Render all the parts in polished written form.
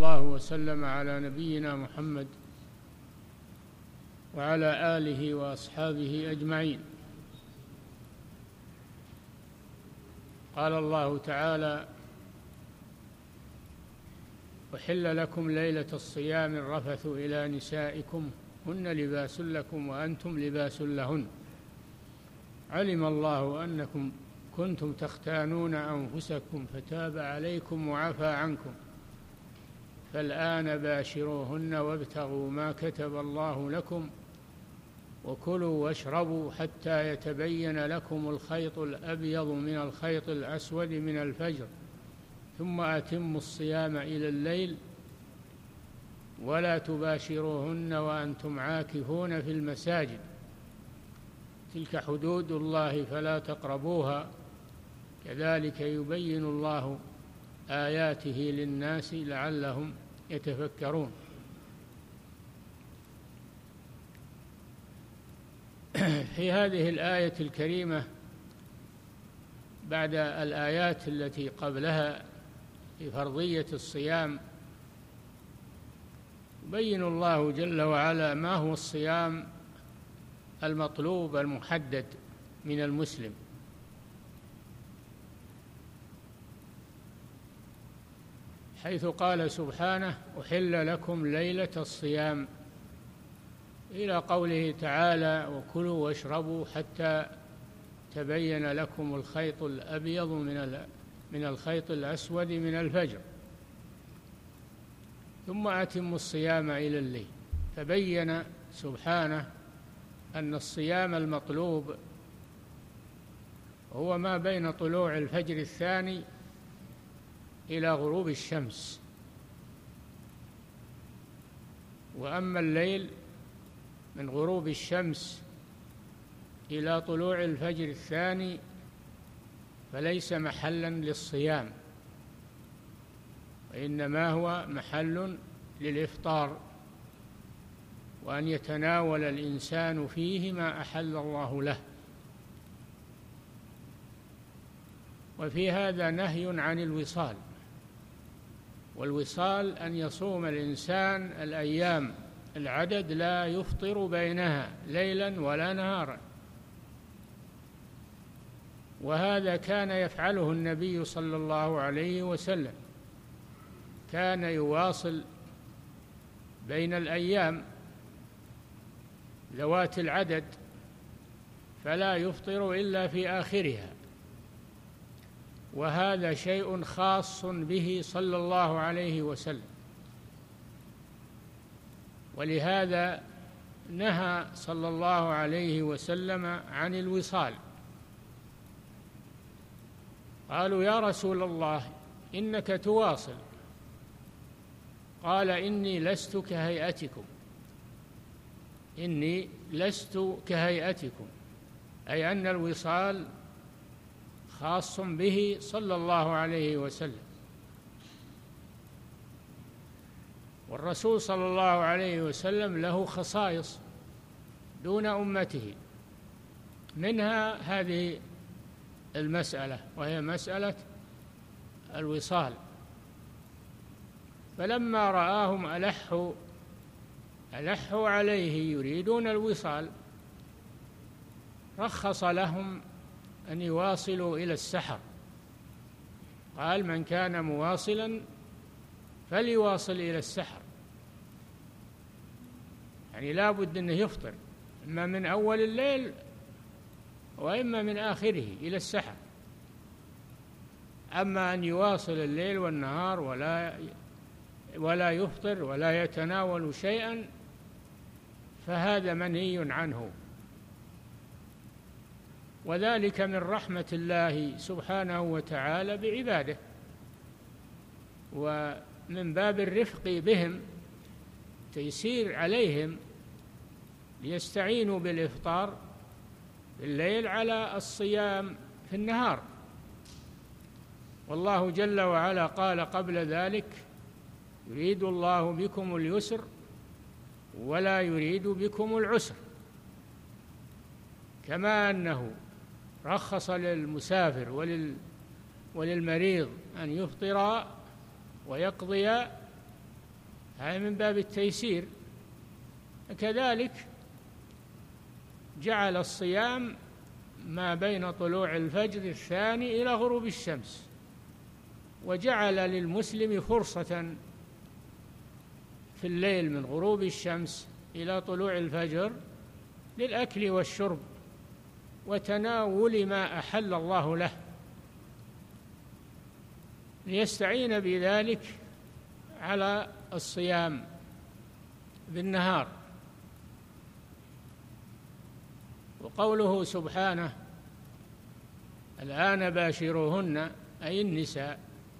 الله وسلم على نبينا محمد وعلى آله وأصحابه أجمعين. قال الله تعالى: أحل لكم ليلة الصيام الرفث إلى نسائكم هن لباس لكم وأنتم لباس لهن علم الله أنكم كنتم تختانون أنفسكم فتاب عليكم وعفى عنكم فالآن باشروهن وابتغوا ما كتب الله لكم وكلوا واشربوا حتى يتبين لكم الخيط الأبيض من الخيط الأسود من الفجر ثم أتموا الصيام إلى الليل ولا تباشروهن وأنتم عاكفون في المساجد تلك حدود الله فلا تقربوها كذلك يبين الله آياته للناس لعلهم يتفكرون. في هذه الآية الكريمة بعد الآيات التي قبلها في فرضية الصيام يبين الله جل وعلا ما هو الصيام المطلوب المحدد من المسلم، حيث قال سبحانه: أحل لكم ليلة الصيام، إلى قوله تعالى: وكلوا واشربوا حتى تبين لكم الخيط الأبيض من الخيط الأسود من الفجر ثم أتموا الصيام إلى الليل. فبين سبحانه أن الصيام المطلوب هو ما بين طلوع الفجر الثاني إلى غروب الشمس، وأما الليل من غروب الشمس إلى طلوع الفجر الثاني فليس محلا للصيام، وإنما هو محل للإفطار، وأن يتناول الإنسان فيه ما أحل الله له. وفي هذا نهي عن الوصال، والوصال أن يصوم الإنسان الأيام العدد لا يفطر بينها ليلا ولا نهارا، وهذا كان يفعله النبي صلى الله عليه وسلم، كان يواصل بين الأيام ذوات العدد فلا يفطر إلا في آخرها، وهذا شيء خاص به صلى الله عليه وسلم، ولهذا نهى صلى الله عليه وسلم عن الوصال. قالوا: يا رسول الله إنك تواصل، قال: إني لست كهيئتكم، إني لست كهيئتكم، أي أن الوصال خاص به صلى الله عليه وسلم. والرسول صلى الله عليه وسلم له خصائص دون أمته، منها هذه المسألة وهي مسألة الوصال. فلما رآهم ألحوا عليه يريدون الوصال رخص لهم أن يواصلوا إلى السحر، قال: من كان مواصلا فليواصل إلى السحر، يعني لا بد أنه يفطر إما من أول الليل وإما من آخره إلى السحر. أما أن يواصل الليل والنهار ولا يفطر ولا يتناول شيئا فهذا منهي عنه، وذلك من رحمة الله سبحانه وتعالى بعباده، ومن باب الرفق بهم، تيسير عليهم ليستعينوا بالإفطار في الليل على الصيام في النهار. والله جل وعلا قال قبل ذلك: يريد الله بكم اليسر ولا يريد بكم العسر، كما أنه رخص للمسافر وللمريض أن يفطر ويقضي هذا من باب التيسير. كذلك جعل الصيام ما بين طلوع الفجر الثاني إلى غروب الشمس، وجعل للمسلم فرصة في الليل من غروب الشمس إلى طلوع الفجر للأكل والشرب وتناول ما أحل الله له، ليستعين بذلك على الصيام بالنهار. وقوله سبحانه: الآن باشروهن، أي النساء،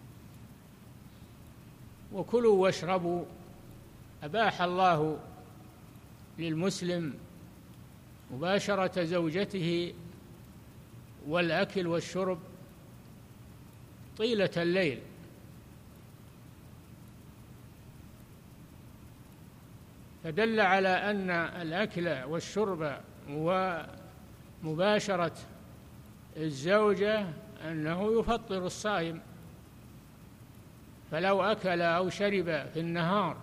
وكلوا واشربوا، أباح الله للمسلم مباشرة زوجته والأكل والشرب طيلة الليل، فدل على أن الأكل والشرب ومباشرة الزوجة أنه يفطر الصائم، فلو أكل أو شرب في النهار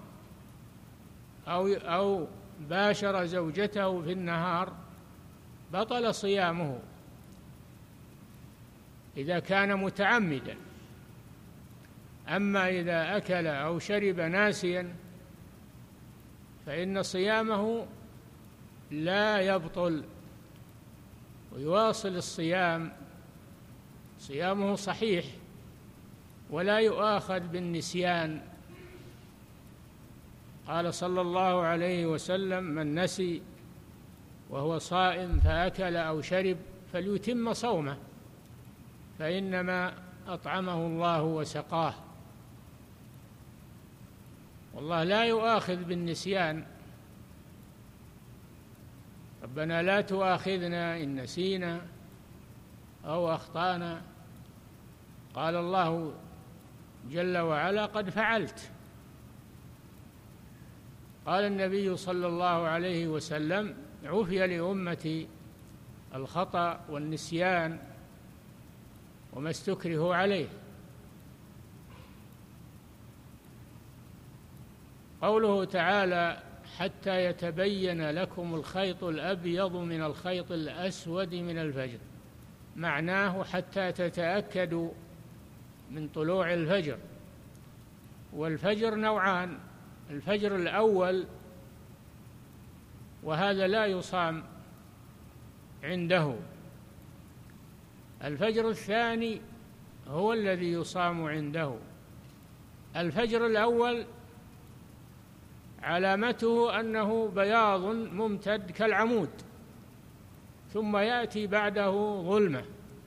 أو باشر زوجته في النهار بطل صيامه إذا كان متعمدا. أما إذا أكل أو شرب ناسيا فإن صيامه لا يبطل ويواصل الصيام، صيامه صحيح ولا يؤاخذ بالنسيان. قال صلى الله عليه وسلم: من نسي وهو صائم فأكل أو شرب فليتم صومه، فإنما أطعمه الله وسقاه. والله لا يؤاخذ بالنسيان، ربنا لا تؤاخذنا إن نسينا أو أخطأنا. قال الله جل وعلا: قد فعلت. قال النبي صلى الله عليه وسلم: عفي لأمتي الخطأ والنسيان وما استكرهوا عليه. قوله تعالى: حتى يتبين لكم الخيط الأبيض من الخيط الأسود من الفجر، معناه حتى تتأكدوا من طلوع الفجر. والفجر نوعان: الفجر الأول وهذا لا يصام عنده، الفجر الثاني هو الذي يصام عنده. الفجر الأول علامته أنه بياض ممتد كالعمود، ثم يأتي بعده ظلمة،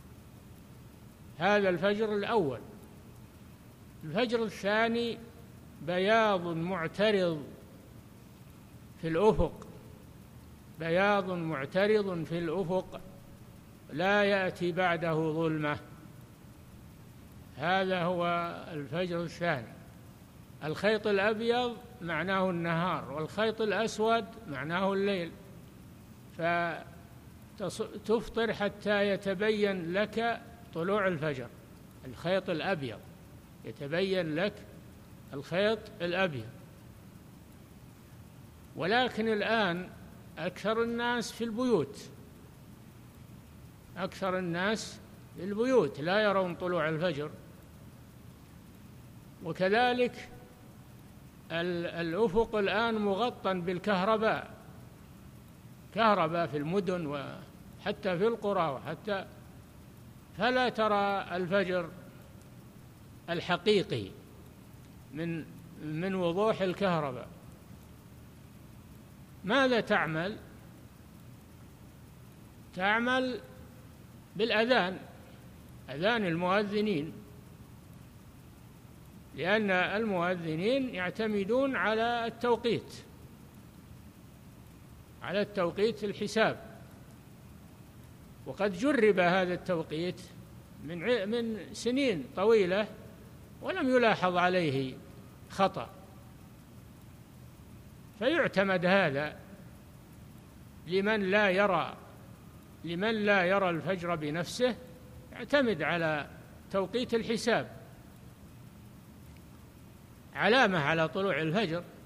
هذا الفجر الأول. الفجر الثاني بياض معترض في الأفق، بياض معترض في الأفق لا يأتي بعده ظلمة، هذا هو الفجر الثاني. الخيط الأبيض معناه النهار، والخيط الأسود معناه الليل، فتفطر حتى يتبين لك طلوع الفجر. الخيط الأبيض يتبين لك الخيط الأبيض. ولكن الآن أكثر الناس في البيوت، أكثر الناس في البيوت لا يرون طلوع الفجر. وكذلك الأفق الآن مغطى بالكهرباء، كهرباء في المدن وحتى في القرى وحتى، فلا ترى الفجر الحقيقي من وضوح الكهرباء. ماذا تعمل؟ تعمل بالأذان، أذان المؤذنين، لأن المؤذنين يعتمدون على التوقيت، على التوقيت الحساب، وقد جرب هذا التوقيت من سنين طويلة ولم يلاحظ عليه خطأ، فيعتمد هذا لمن لا يرى الفجر بنفسه، يعتمد على توقيت الحساب علامة على طلوع الفجر.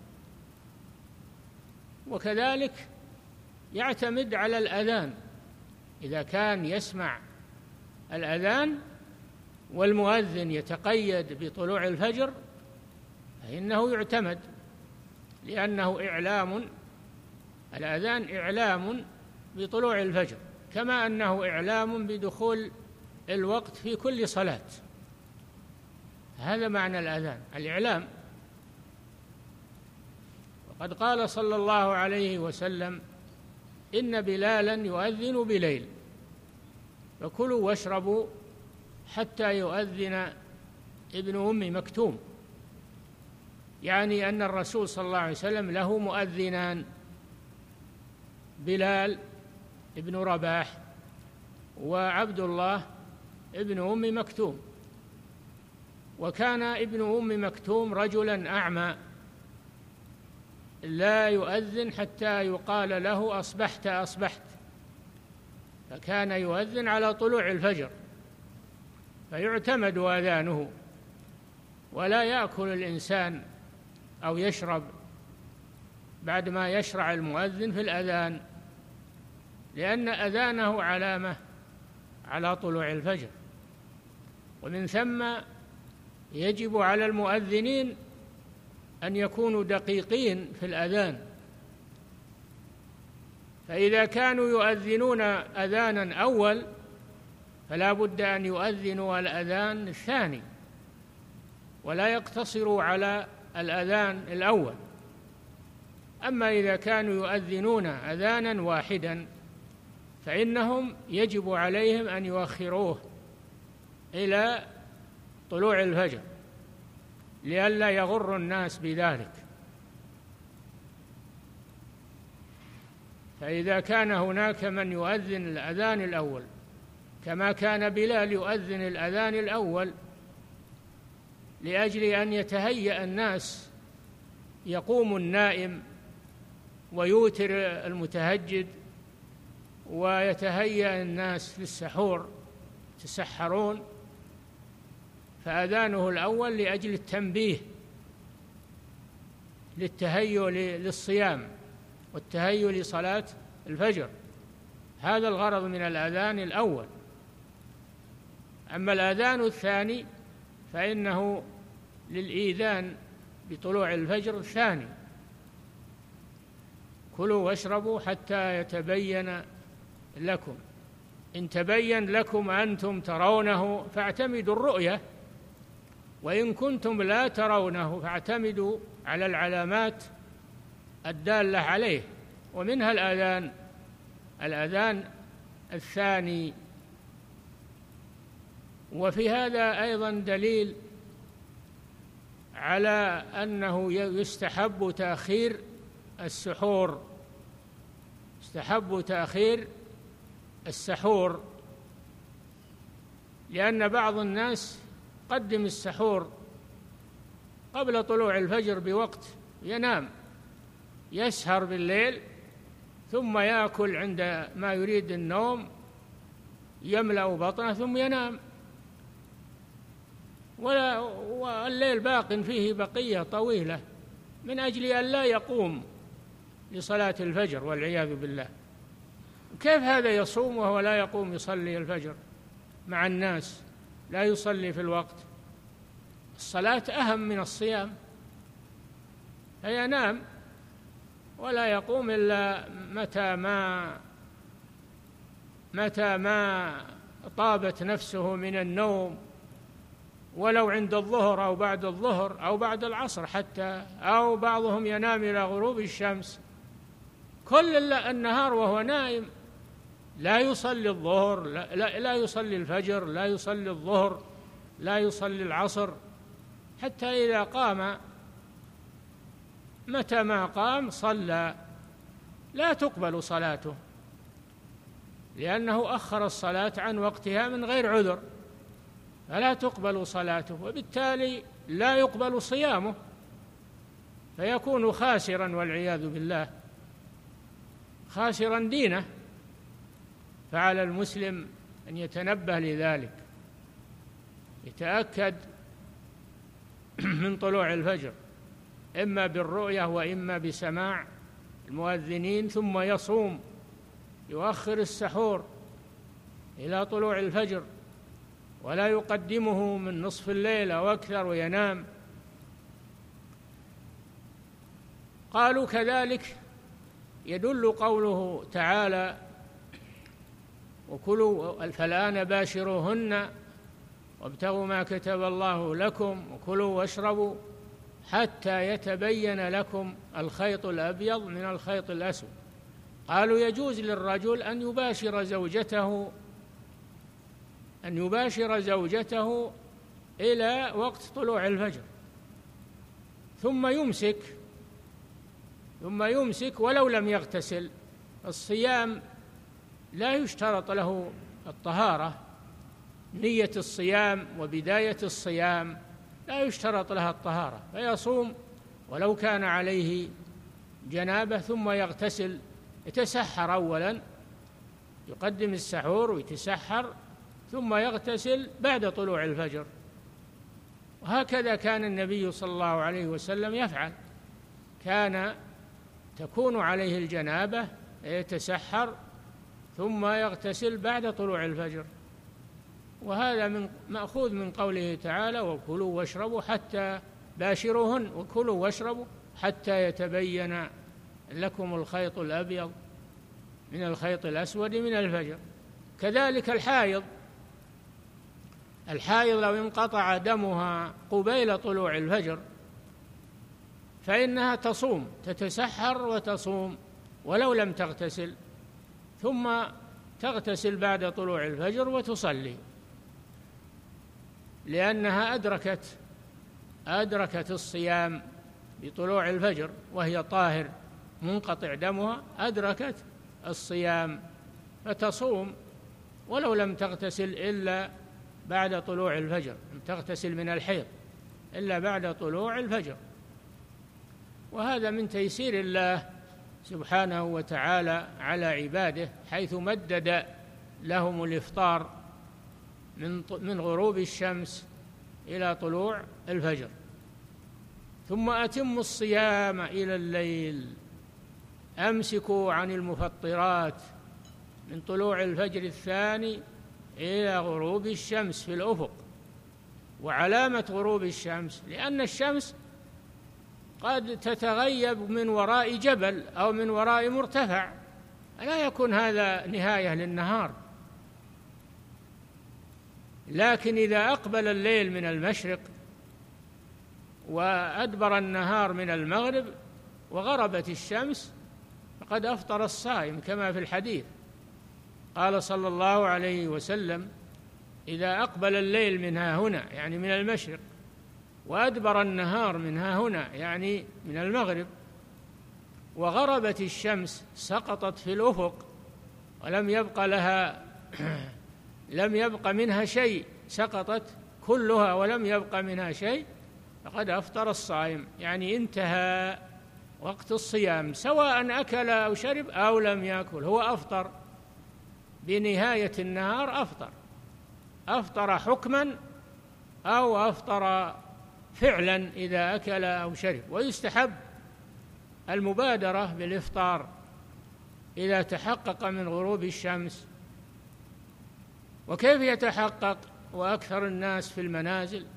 وكذلك يعتمد على الأذان، إذا كان يسمع الأذان والمؤذن يتقيد بطلوع الفجر فإنه يعتمد، لأنه إعلام، الأذان إعلام بطلوع الفجر، كما أنه إعلام بدخول الوقت في كل صلاة. هذا معنى الأذان، الإعلام. وقد قال صلى الله عليه وسلم: إن بلالا يؤذن بليل فكلوا واشربوا حتى يؤذن ابن أم مكتوم، يعني أن الرسول صلى الله عليه وسلم له مؤذنان، بلال ابن رباح وعبد الله ابن أم مكتوم. وكان ابن أم مكتوم رجلا أعمى لا يؤذن حتى يقال له: أصبحت أصبحت، فكان يؤذن على طلوع الفجر، فيعتمد أذانه، ولا يأكل الإنسان أو يشرب بعد ما يشرع المؤذن في الأذان، لأن أذانه علامة على طلوع الفجر. ومن ثم يجب على المؤذنين أن يكونوا دقيقين في الأذان، فإذا كانوا يؤذنون أذانا أول فلا بد أن يؤذنوا الأذان الثاني، ولا يقتصروا على الأذان الأول. أما إذا كانوا يؤذنون أذانا واحدا فإنهم يجب عليهم أن يؤخروه إلى طلوع الفجر لئلا يغر الناس بذلك. فإذا كان هناك من يؤذن الأذان الأول كما كان بلال يؤذن الأذان الأول لأجل أن يتهيأ الناس، يقوم النائم ويوتر المتهجد ويتهيأ الناس للسحور يتسحرون، فأذانه الأول لأجل التنبيه للتهيؤ للصيام والتهيؤ لصلاة الفجر، هذا الغرض من الأذان الأول. أما الأذان الثاني فإنه للإيذان بطلوع الفجر الثاني: كلوا واشربوا حتى يتبين لكم، إن تبين لكم أنتم ترونه فاعتمدوا الرؤية، وإن كنتم لا ترونه فاعتمدوا على العلامات الدالة عليه، ومنها الأذان الثاني. وفي هذا أيضا دليل على أنه يستحب تأخير السحور، يستحب تأخير السحور، لأن بعض الناس قدم السحور قبل طلوع الفجر بوقت، ينام يسهر بالليل ثم يأكل عند ما يريد النوم، يملأ بطنه ثم ينام، والليل باق فيه بقية طويلة من أجل أن لا يقوم لصلاة الفجر والعياذ بالله. كيف هذا يصوم وهو لا يقوم يصلي الفجر مع الناس، لا يصلي في الوقت؟ الصلاة أهم من الصيام، فينام ولا يقوم إلا متى ما طابت نفسه من النوم، ولو عند الظهر أو بعد الظهر أو بعد العصر حتى، أو بعضهم ينام إلى غروب الشمس، كل النهار وهو نائم، لا يصلي الظهر، لا يصلي الفجر، لا يصلي الظهر، لا يصلي العصر، حتى إذا قام متى ما قام صلى، لا تقبل صلاته لأنه أخر الصلاة عن وقتها من غير عذر، فلا تقبل صلاته، وبالتالي لا يقبل صيامه، فيكون خاسرا والعياذ بالله، خاسرا دينه. فعلى المسلم أن يتنبه لذلك، يتأكد من طلوع الفجر إما بالرؤية وإما بسماع المؤذنين ثم يصوم، يؤخر السحور إلى طلوع الفجر ولا يقدمه من نصف الليل أو أكثر وينام. قالوا كذلك يدل قوله تعالى: وكلوا فالآن باشروهن وابتغوا ما كتب الله لكم وكلوا واشربوا حتى يتبين لكم الخيط الأبيض من الخيط الأسود. قالوا يجوز للرجل أن يباشر زوجته إلى وقت طلوع الفجر ثم يمسك ولو لم يغتسل. الصيام لا يشترط له الطهارة، نية الصيام وبداية الصيام لا يشترط لها الطهارة، فيصوم ولو كان عليه جنابة ثم يغتسل، يتسحر أولا، يقدم السحور ويتسحر ثم يغتسل بعد طلوع الفجر. وهكذا كان النبي صلى الله عليه وسلم يفعل، كان تكون عليه الجنابة يتسحر ثم يغتسل بعد طلوع الفجر. وهذا مأخوذ من قوله تعالى: وكلوا واشربوا حتى باشروهن وكلوا واشربوا حتى يتبين لكم الخيط الأبيض من الخيط الأسود من الفجر. كذلك الحائض لو انقطع دمها قبيل طلوع الفجر فإنها تصوم، تتسحر وتصوم ولو لم تغتسل، ثم تغتسل بعد طلوع الفجر وتصلي، لأنها أدركت الصيام بطلوع الفجر وهي طاهر منقطع دمها، أدركت الصيام فتصوم ولو لم تغتسل إلا بعد طلوع الفجر، لم تغتسل من الحيض إلا بعد طلوع الفجر. وهذا من تيسير الله سبحانه وتعالى على عباده، حيث مدد لهم الإفطار من غروب الشمس إلى طلوع الفجر. ثم أتموا الصيام إلى الليل، أمسكوا عن المفطرات من طلوع الفجر الثاني إلى غروب الشمس في الأفق. وعلامة غروب الشمس لأن الشمس قد تتغيب من وراء جبل أو من وراء مرتفع، لا يكون هذا نهاية للنهار. لكن إذا أقبل الليل من المشرق وأدبر النهار من المغرب وغربت الشمس فقد أفطر الصائم، كما في الحديث قال صلى الله عليه وسلم: إذا أقبل الليل من ها هنا يعني من المشرق وأدبر النهار من ها هنا يعني من المغرب وغربت الشمس سقطت في الأفق ولم يبق منها شيء، سقطت كلها ولم يبق منها شيء، فقد أفطر الصائم، يعني انتهى وقت الصيام، سواء أكل أو شرب أو لم يأكل، هو أفطر بنهاية النهار، أفطر حكما أو أفطر فعلا إذا أكل أو شرب. ويستحب المبادرة بالإفطار إذا تحقق من غروب الشمس. وكيف يتحقق؟ وأكثر الناس في المنازل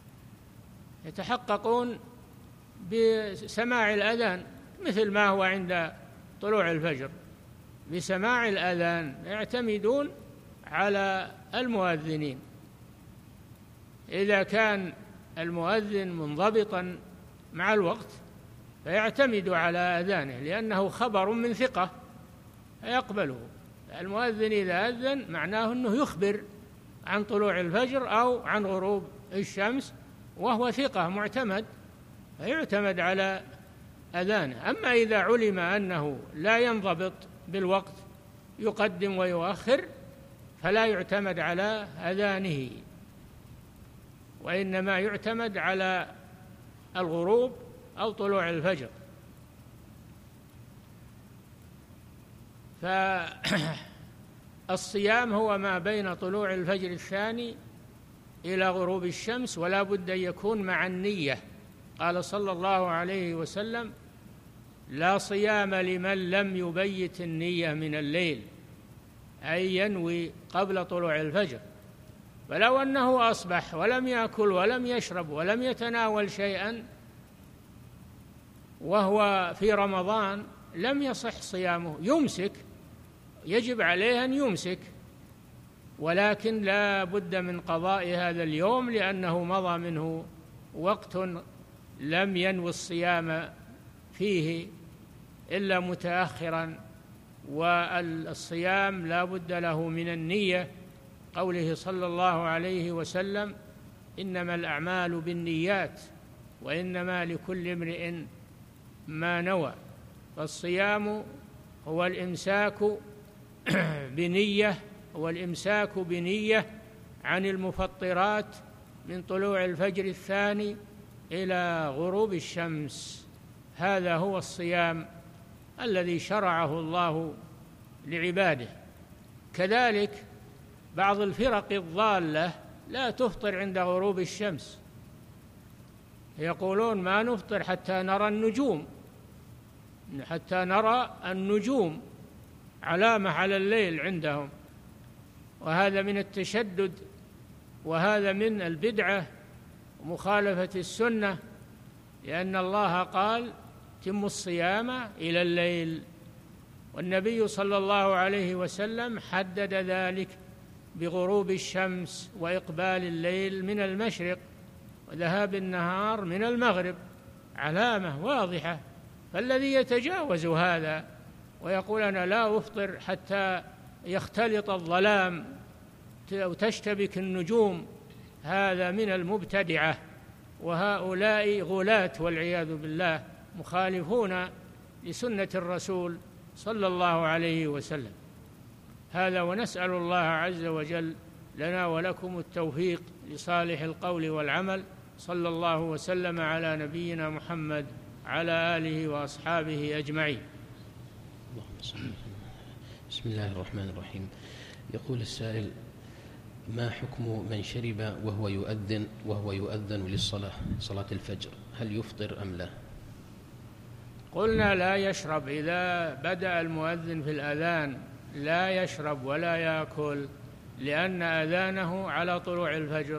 يتحققون بسماع الأذان، مثل ما هو عند طلوع الفجر، بسماع الأذان، يعتمدون على المؤذنين. إذا كان المؤذن منضبطا مع الوقت فيعتمد على أذانه، لأنه خبر من ثقة فيقبله. المؤذن إذا أذن معناه أنه يخبر عن طلوع الفجر أو عن غروب الشمس، وهو ثقة معتمد فيعتمد على أذانه. أما إذا علم أنه لا ينضبط بالوقت، يقدم ويؤخر، فلا يعتمد على أذانه، وإنما يعتمد على الغروب أو طلوع الفجر. فالصيام هو ما بين طلوع الفجر الثاني إلى غروب الشمس، ولا بد أن يكون مع النية. قال صلى الله عليه وسلم: لا صيام لمن لم يبيت النية من الليل، أي ينوي قبل طلوع الفجر. فلو أنه أصبح ولم يأكل ولم يشرب ولم يتناول شيئا وهو في رمضان لم يصح صيامه، يمسك، يجب عليه أن يمسك، ولكن لا بد من قضاء هذا اليوم لأنه مضى منه وقت لم ينوي الصيام فيه إلا متأخرا، والصيام لا بد له من النية، قوله صلى الله عليه وسلم: إنما الأعمال بالنيات وإنما لكل امرئ ما نوى. فالصيام هو الإمساك بنية عن المفطرات من طلوع الفجر الثاني إلى غروب الشمس. هذا هو الصيام الذي شرعه الله لعباده. كذلك بعض الفرق الضالة لا تفطر عند غروب الشمس، يقولون ما نفطر حتى نرى النجوم، علامة على الليل عندهم، وهذا من التشدد، وهذا من البدعة ومخالفة السنة، لأن الله قال: تموا الصيام إلى الليل، والنبي صلى الله عليه وسلم حدد ذلك بغروب الشمس وإقبال الليل من المشرق وذهاب النهار من المغرب، علامة واضحة. فالذي يتجاوز هذا ويقول أنا لا أفطر حتى يختلط الظلام أو تشتبك النجوم، هذا من المبتدعة، وهؤلاء غلاة والعياذ بالله، مخالفون لسنة الرسول صلى الله عليه وسلم. هذا، ونسأل الله عز وجل لنا ولكم التوفيق لصالح القول والعمل. صلى الله وسلم على نبينا محمد على آله وأصحابه أجمعين. اللهم صل. بسم الله الرحمن الرحيم. يقول السائل: ما حكم من شرب وهو يؤذن للصلاة، صلاة الفجر، هل يفطر أم لا؟ قلنا لا يشرب، إذا بدأ المؤذن في الأذان لا يشرب ولا يأكل، لأن أذانه على طلوع الفجر،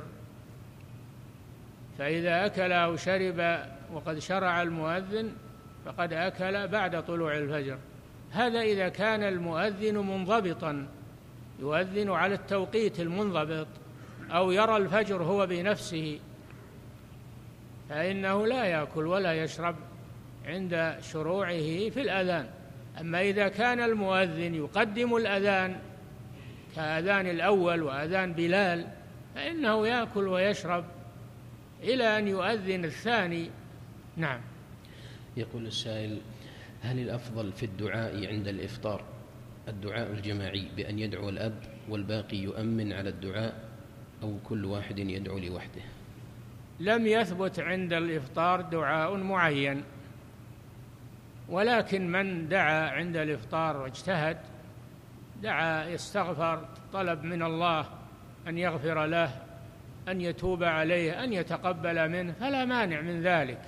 فإذا أكل أو شرب وقد شرع المؤذن فقد أكل بعد طلوع الفجر. هذا إذا كان المؤذن منضبطا، يؤذن على التوقيت المنضبط، أو يرى الفجر هو بنفسه، فإنه لا يأكل ولا يشرب عند شروعه في الأذان. أما إذا كان المؤذن يقدم الأذان كأذان الأول وأذان بلال فإنه يأكل ويشرب إلى أن يؤذن الثاني. نعم. يقول السائل: هل الأفضل في الدعاء عند الإفطار الدعاء الجماعي بأن يدعو الأب والباقي يؤمن على الدعاء، أو كل واحد يدعو لوحده؟ لم يثبت عند الإفطار دعاء معين، ولكن من دعا عند الإفطار واجتهد، دعا، استغفر، طلب من الله أن يغفر له، أن يتوب عليه، أن يتقبل منه، فلا مانع من ذلك،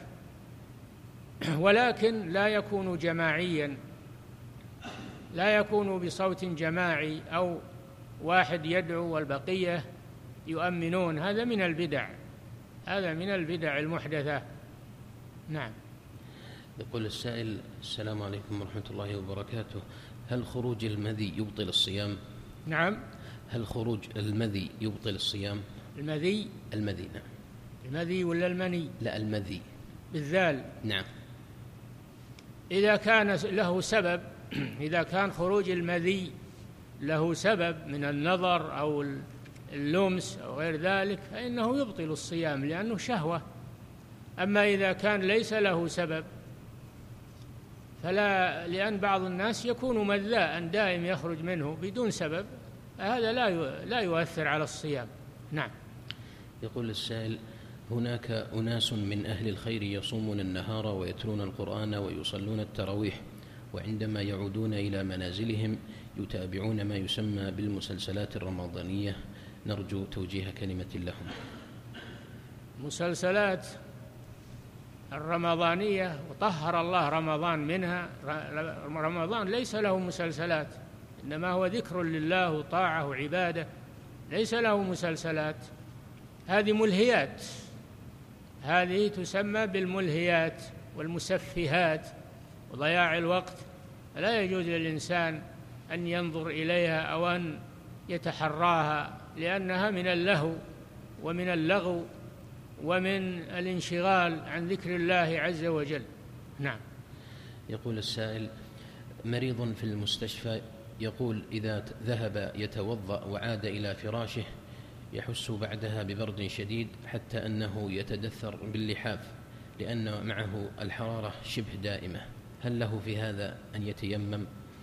ولكن لا يكون جماعيا، لا يكون بصوت جماعي أو واحد يدعو والبقية يؤمنون. هذا من البدع، هذا من البدع المحدثة. نعم. يقول السائل: السلام عليكم ورحمة الله وبركاته، هل خروج المذي يبطل الصيام؟ نعم. هل خروج المذي يبطل الصيام؟ المذي نعم. المذي ولا المني؟ لا، المذي بالذال. نعم. إذا كان له سبب، إذا كان خروج المذي له سبب من النظر أو اللمس أو غير ذلك فإنه يبطل الصيام لأنه شهوة. أما إذا كان ليس له سبب فلا، لأن بعض الناس يكون مذاء دائم يخرج منه بدون سبب، هذا لا يؤثر على الصيام. نعم. يقول السائل: هناك أناس من أهل الخير يصومون النهار ويتلون القرآن ويصلون التراويح، وعندما يعودون إلى منازلهم يتابعون ما يسمى بالمسلسلات الرمضانية، نرجو توجيه كلمة لهم. مسلسلات الرمضانية وطهر الله رمضان منها. رمضان ليس له مسلسلات، إنما هو ذكر لله وطاعة وعبادة، ليس له مسلسلات. هذه ملهيات، هذه تسمى بالملهيات والمسفهات وضياع الوقت. لا يجوز للإنسان أن ينظر إليها أو أن يتحراها، لأنها من اللهو ومن اللغو ومن الانشغال عن ذكر الله عز وجل. نعم. يقول السائل: مريض في المستشفى يقول إذا ذهب يتوضأ وعاد إلى فراشه يحس بعدها ببرد شديد حتى أنه يتدثر باللحاف لأن معه الحرارة شبه دائمة، هل له في هذا أن يتيمم؟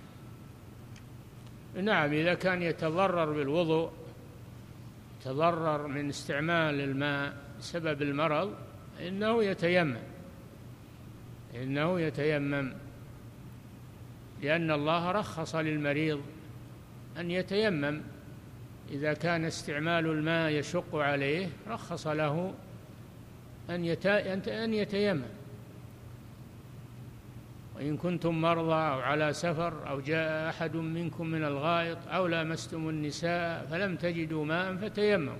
نعم، إذا كان يتضرر بالوضوء، يتضرر من استعمال الماء بسبب المرض، إنه يتيمم، لأن الله رخص للمريض أن يتيمم. إذا كان استعمال الماء يشق عليه رخص له أن يتيمم. وإن كنتم مرضى أو على سفر أو جاء أحد منكم من الغائط أو لامستم النساء فلم تجدوا ماء فتيمموا.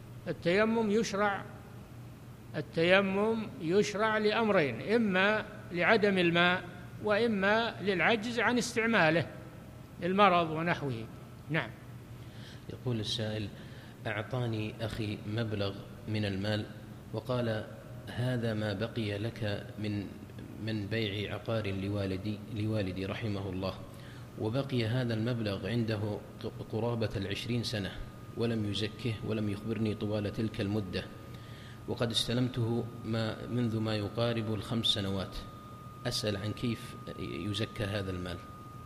التيمم يشرع لأمرين: إما لعدم الماء، وإما للعجز عن استعماله للمرض ونحوه. نعم. يقول السائل: أعطاني أخي مبلغ من المال وقال: هذا ما بقي لك من بيع عقار لوالدي رحمه الله، وبقي هذا المبلغ عنده قرابة 20 سنة ولم يزكه ولم يخبرني طوال تلك المدة، وقد استلمته منذ ما يقارب 5 سنوات. أسأل عن كيف يزكى هذا المال.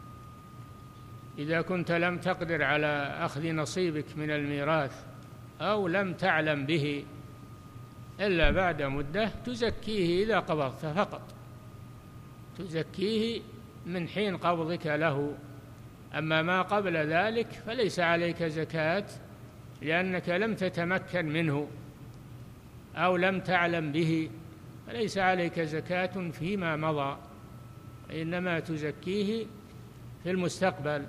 إذا كنت لم تقدر على أخذ نصيبك من الميراث أو لم تعلم به إلا بعد مدة تزكيه إذا قبضت فقط، تزكيه من حين قبضك له. أما ما قبل ذلك فليس عليك زكاة، لأنك لم تتمكن منه أو لم تعلم به، فليس عليك زكاة فيما مضى، إنما تزكيه في المستقبل.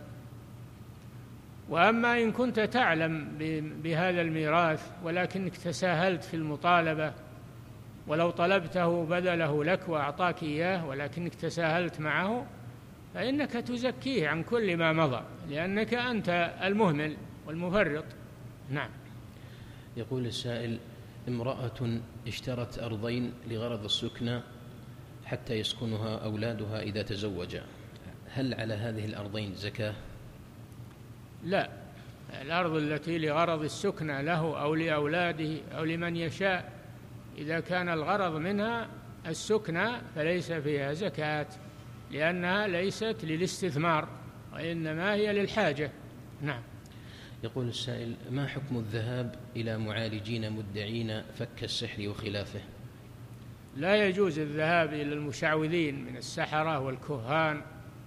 وأما إن كنت تعلم بهذا الميراث ولكنك تساهلت في المطالبة، ولو طلبته بذله لك وأعطاك إياه ولكنك تساهلت معه، فإنك تزكيه عن كل ما مضى، لأنك أنت المهمل والمفرط. نعم. يقول السائل: امرأة اشترت أرضين لغرض السكنى حتى يسكنها أولادها إذا تزوجا، هل على هذه الأرضين زكاة؟ لا، الأرض التي لغرض السكنى له أو لأولاده أو لمن يشاء، إذا كان الغرض منها السكنى فليس فيها زكاة، لأنها ليست للاستثمار وإنما هي للحاجة. نعم. يقول السائل: ما حكم الذهاب إلى معالجين مدعين فك السحر وخلافه؟ لا يجوز الذهاب إلى المشعوذين من السحرة والكهان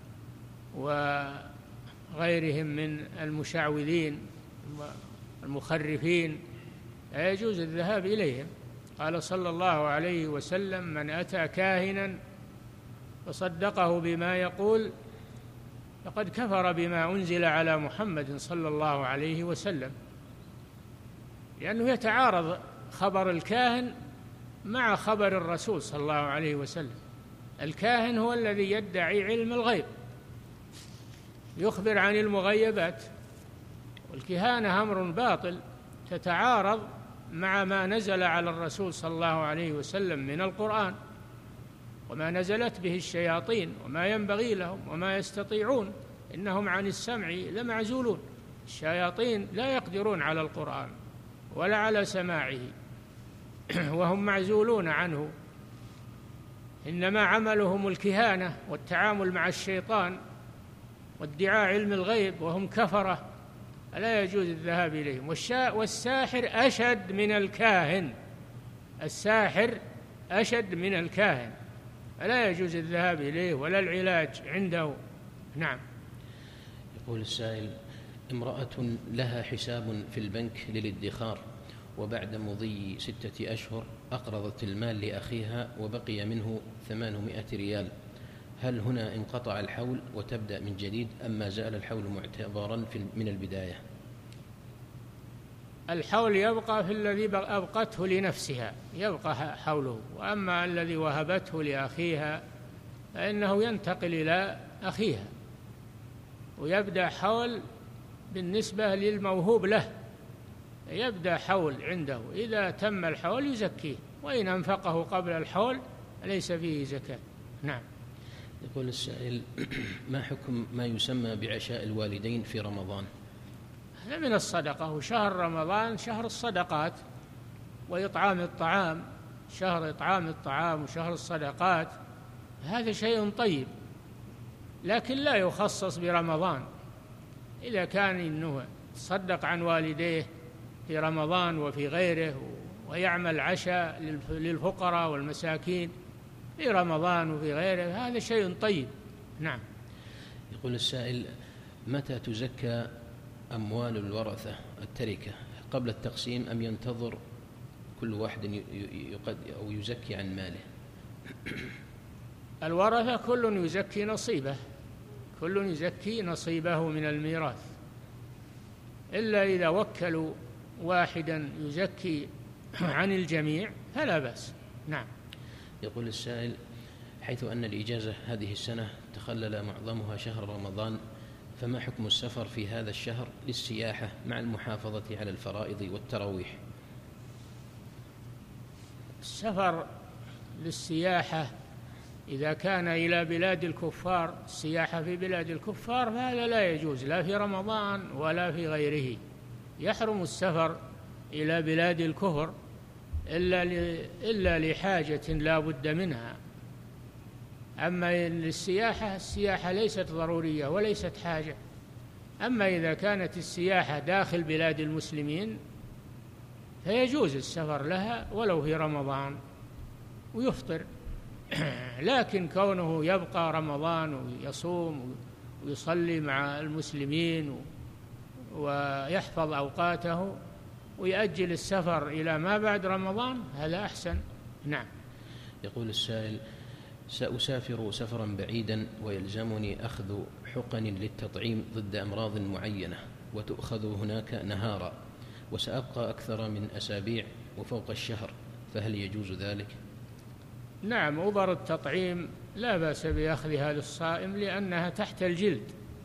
وغيرهم من المشعوذين المخرفين، لا يجوز الذهاب إليهم. قال صلى الله عليه وسلم: من أتى كاهنا فصدقه بما يقول فقد كفر بما أنزل على محمد صلى الله عليه وسلم، لأنه يتعارض خبر الكاهن مع خبر الرسول صلى الله عليه وسلم. الكاهن هو الذي يدعي علم الغيب، يخبر عن المغيبات، والكهانة أمر باطل تتعارض مع ما نزل على الرسول صلى الله عليه وسلم من القرآن وما نزلت به الشياطين وما ينبغي لهم وما يستطيعون، إنهم عن السمع لمعزولون. الشياطين لا يقدرون على القرآن ولا على سماعه وهم معزولون عنه، إنما عملهم الكهانة والتعامل مع الشيطان وادعاء علم الغيب، وهم كفرة، لا يجوز الذهاب إليهم. والساحر أشد من الكاهن، الساحر أشد من الكاهن، فلا يجوز الذهاب إليه ولا العلاج عنده. نعم. يقول السائل: امرأة لها حساب في البنك للادخار وبعد مضي 6 أشهر أقرضت المال لأخيها وبقي منه 800 ريال، هل هنا انقطع الحول وتبدأ من جديد أم ما زال الحول معتبرا من البداية؟ الحول يبقى في الذي أبقته لنفسها، يبقى حوله، وأما الذي وهبته لأخيها فإنه ينتقل إلى أخيها ويبدأ حول بالنسبة للموهوب له، يبدأ حول عنده، إذا تم الحول يزكيه، وإن أنفقه قبل الحول ليس فيه زكاة. نعم. يقول السائل: ما حكم ما يسمى بعشاء الوالدين في رمضان؟ هذا من الصدقة، وشهر رمضان شهر الصدقات وإطعام الطعام، شهر إطعام الطعام وشهر الصدقات، هذا شيء طيب، لكن لا يخصص برمضان. إذا كان إنه تصدق عن والديه في رمضان وفي غيره ويعمل عشاء للفقراء والمساكين في رمضان وفي غيره، هذا شيء طيب. نعم. يقول السائل: متى تزكى أموال الورثة التركة، قبل التقسيم أم ينتظر كل واحد أو يزكي عن ماله؟ الورثة كل يزكي نصيبه، كل يزكي نصيبه من الميراث، إلا إذا وكلوا واحدا يزكي عن الجميع فلا بأس. نعم. يقول السائل: حيث أن الإجازة هذه السنة تخلل معظمها شهر رمضان، فما حكم السفر في هذا الشهر للسياحة مع المحافظة على الفرائض والتراويح؟ السفر للسياحة إذا كان إلى بلاد الكفار، السياحة في بلاد الكفار، فهذا لا يجوز لا في رمضان ولا في غيره، يحرم السفر إلى بلاد الكفر إلا لحاجة لا بد منها. أما للسياحة، السياحة ليست ضرورية وليست حاجة. أما إذا كانت السياحة داخل بلاد المسلمين فيجوز السفر لها ولو في رمضان ويفطر، لكن كونه يبقى رمضان ويصوم ويصلي مع المسلمين ويحفظ أوقاته ويأجل السفر إلى ما بعد رمضان، هذا أحسن. نعم. يقول السائل: سأسافر سفرا بعيدا ويلزمني أخذ حقن للتطعيم ضد أمراض معينة وتؤخذ هناك نهارا، وسأبقى أكثر من أسابيع وفوق الشهر، فهل يجوز ذلك؟ نعم، أبر التطعيم لا بأس بأخذها للصائم، لأنها تحت الجلد،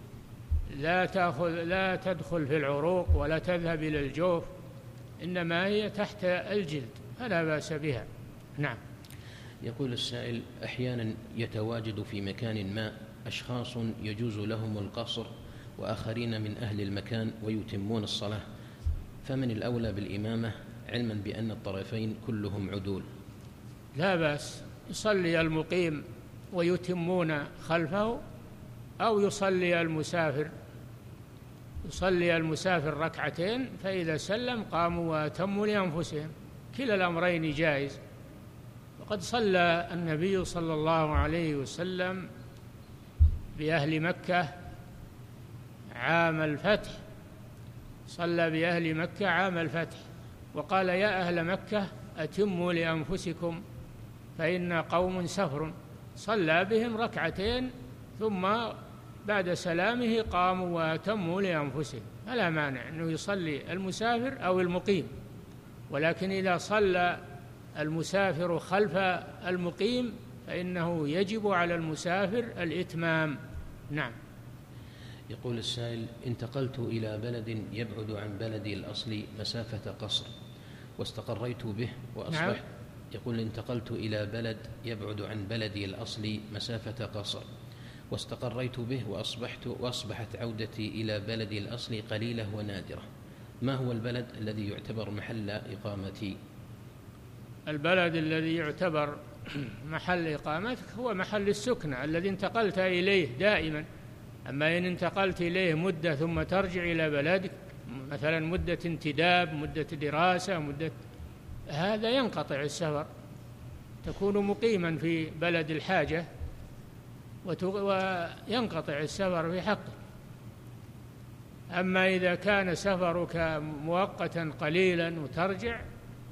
لا تدخل في العروق ولا تذهب إلى الجوف، إنما هي تحت الجلد، فلا بأس بها. نعم. يقول السائل: أحيانا يتواجد في مكان ما أشخاص يجوز لهم القصر وآخرين من أهل المكان ويتمون الصلاة، فمن الأولى بالإمامة علما بأن الطرفين كلهم عدول؟ لا بأس، يصلي المقيم ويتمون خلفه، أو يصلي المسافر ركعتين، فإذا سلم قاموا وأتموا لأنفسهم، كلا الأمرين جائز. وقد صلى النبي صلى الله عليه وسلم بأهل مكة عام الفتح، صلى بأهل مكة عام الفتح وقال: يا أهل مكة أتموا لأنفسكم فإن قوم سفر، صلى بهم ركعتين ثم بعد سلامه قاموا وأتموا لأنفسهم، فلا مانع أنه يصلي المسافر أو المقيم، ولكن إذا صلى المسافر خلف المقيم فإنه يجب على المسافر الإتمام. نعم. يقول السائل: انتقلت إلى بلد يبعد عن بلدي الأصلي مسافة قصر واستقريت به وأصبحت. نعم. يقول: انتقلت إلى بلد يبعد عن بلدي الأصلي مسافة قصر واستقريت به وأصبحت عودتي إلى بلدي الأصلي قليلة ونادرة، ما هو البلد الذي يعتبر محل إقامتي؟ البلد الذي يعتبر محل إقامتك هو محل السكنة الذي انتقلت إليه دائما. أما إن انتقلت إليه مدة ثم ترجع إلى بلدك، مثلا مدة انتداب، مدة دراسة، هذا ينقطع السفر، تكون مقيما في بلد الحاجة وينقطع السفر في حقه. أما إذا كان سفرك مؤقتا قليلا وترجع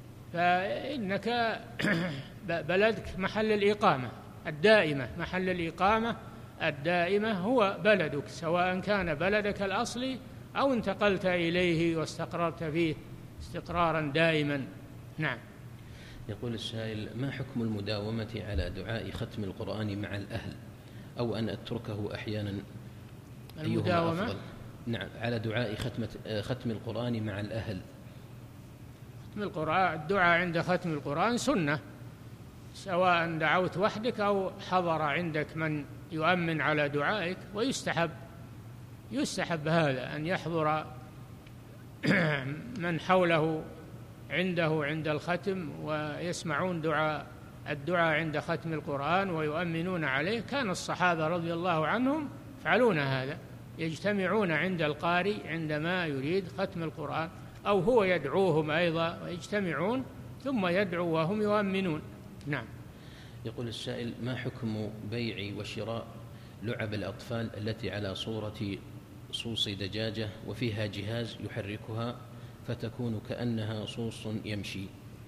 فإنك بلدك محل الإقامة الدائمة، محل الإقامة الدائمة هو بلدك، سواء كان بلدك الأصلي أو انتقلت إليه واستقررت فيه استقرارا دائما. نعم. يقول السائل: ما حكم المداومة على دعاء ختم القرآن مع الأهل أو أن أتركه أحيانا؟ أيهما أفضل؟ نعم، على دعاء ختم القرآن مع الأهل. ختم القرآن، الدعاء عند ختم القرآن سنة، سواء دعوت وحدك أو حضر عندك من يؤمن على دعائك، يستحب هذا أن يحضر من حوله عنده عند الختم ويسمعون الدعاء عند ختم القرآن ويؤمنون عليه. كان الصحابة رضي الله عنهم يفعلون هذا، يجتمعون عند القارئ عندما يريد ختم القرآن، أو هو يدعوهم أيضا ويجتمعون ثم يدعو وهم يؤمنون. نعم. يقول السائل: ما حكم بيع وشراء لعب الأطفال التي على صورة صوص دجاجة وفيها جهاز يحركها فتكون كأنها صوص يمشي؟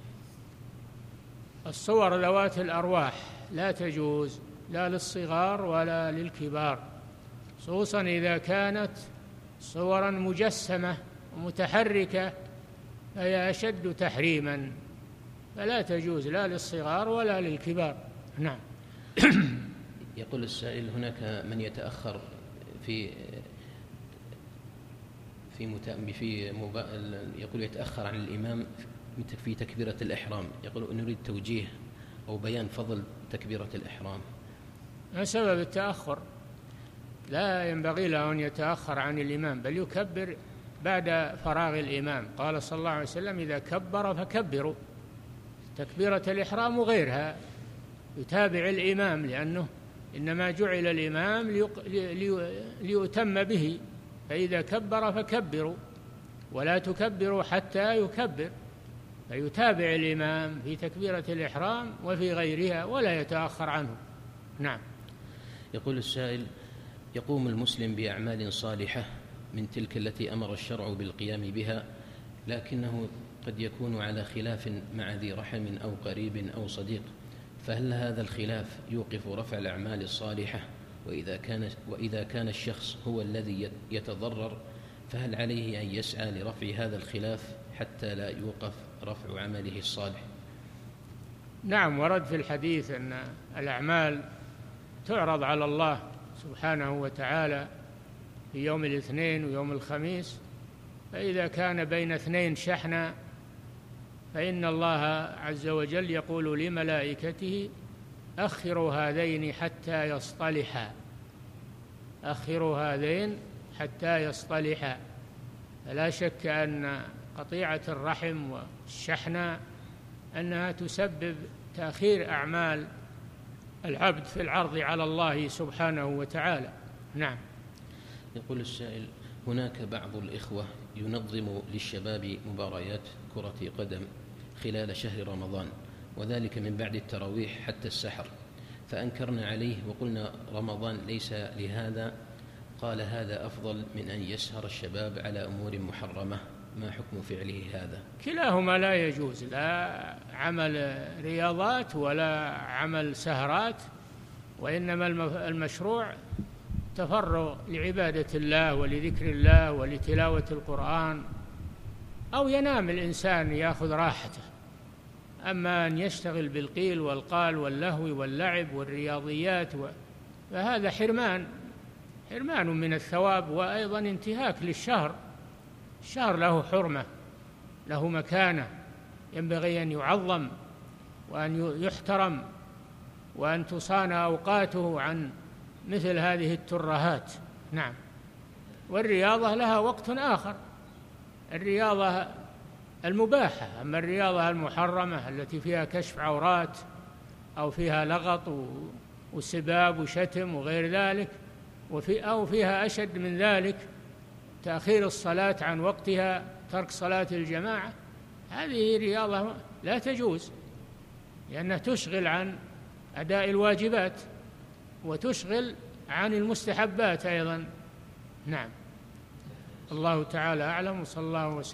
الصور ذوات الأرواح لا تجوز لا للصغار ولا للكبار، خصوصا إذا كانت صورا مجسمة ومتحركة فهي أشد تحريما، فلا تجوز لا للصغار ولا للكبار. نعم. يقول السائل: هناك من يتأخر يقول يتأخر عن الإمام في تكبيرة الإحرام، يقول نريد توجيه أو بيان فضل تكبيرة الإحرام. ما سبب التأخر؟ لا ينبغي له أن يتأخر عن الإمام، بل يكبر بعد فراغ الإمام. قال صلى الله عليه وسلم: إذا كبر فكبروا. تكبيرة الإحرام وغيرها يتابع الإمام، لأنه إنما جعل الإمام ليؤتم به، فإذا كبر فكبروا ولا تكبروا حتى يكبر، فيتابع الإمام في تكبيرة الإحرام وفي غيرها ولا يتأخر عنه. نعم. يقول السائل: يقوم المسلم بأعمال صالحة من تلك التي أمر الشرع بالقيام بها، لكنه قد يكون على خلاف مع ذي رحم أو قريب أو صديق، فهل هذا الخلاف يوقف رفع الأعمال الصالحة؟ وإذا كان الشخص هو الذي يتضرر فهل عليه أن يسعى لرفع هذا الخلاف حتى لا يوقف رفع عمله الصالح؟ نعم، ورد في الحديث أن الأعمال تعرض على الله سبحانه وتعالى في يوم الاثنين ويوم الخميس، فإذا كان بين اثنين شحنة فإن الله عز وجل يقول لملائكته: أخروا هذين حتى يصطلحا، أخروا هذين حتى يصطلحا. فلا شك أن قطيعة الرحم والشحنة أنها تسبب تأخير أعمال العبد في العرض على الله سبحانه وتعالى. نعم. يقول السائل: هناك بعض الإخوة ينظم للشباب مباريات كرة قدم خلال شهر رمضان، وذلك من بعد التراويح حتى السحر، فأنكرنا عليه وقلنا رمضان ليس لهذا. قال: هذا أفضل من أن يسهر الشباب على أمور محرمة، ما حكم فعله هذا؟ كلاهما لا يجوز، لا عمل رياضات ولا عمل سهرات، وإنما المشروع تفرغ لعبادة الله ولذكر الله ولتلاوة القرآن، أو ينام الإنسان يأخذ راحته. أما أن يشتغل بالقيل والقال واللهو واللعب والرياضيات فهذا حرمان من الثواب، وأيضا انتهاك للشهر. الشهر له حرمة، له مكانة، ينبغي أن يعظم وأن يحترم وأن تصان أوقاته عن مثل هذه الترهات. نعم. والرياضة لها وقت آخر، الرياضة المباحة. أما الرياضة المحرمة التي فيها كشف عورات أو فيها لغط وسباب وشتم وغير ذلك، أو فيها أشد من ذلك تأخير الصلاة عن وقتها، ترك صلاة الجماعة، هذه رياضة لا تجوز، لأنها تشغل عن أداء الواجبات وتشغل عن المستحبات أيضا. نعم. الله تعالى أعلم، وصلى الله وسلم